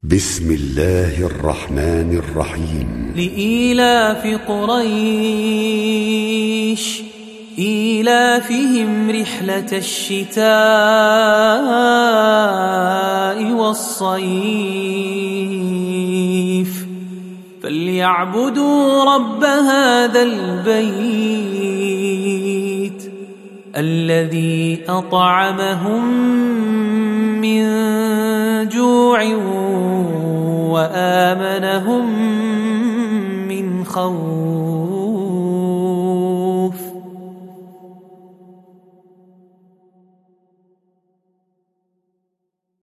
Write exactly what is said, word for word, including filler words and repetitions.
بسم الله الرحمن الرحيم. لإيلاف قريش إيلافهم رحلة الشتاء والصيف فليعبدوا رب هذا البيت الذي أطعمهم من جوع وآمنهم من خوف.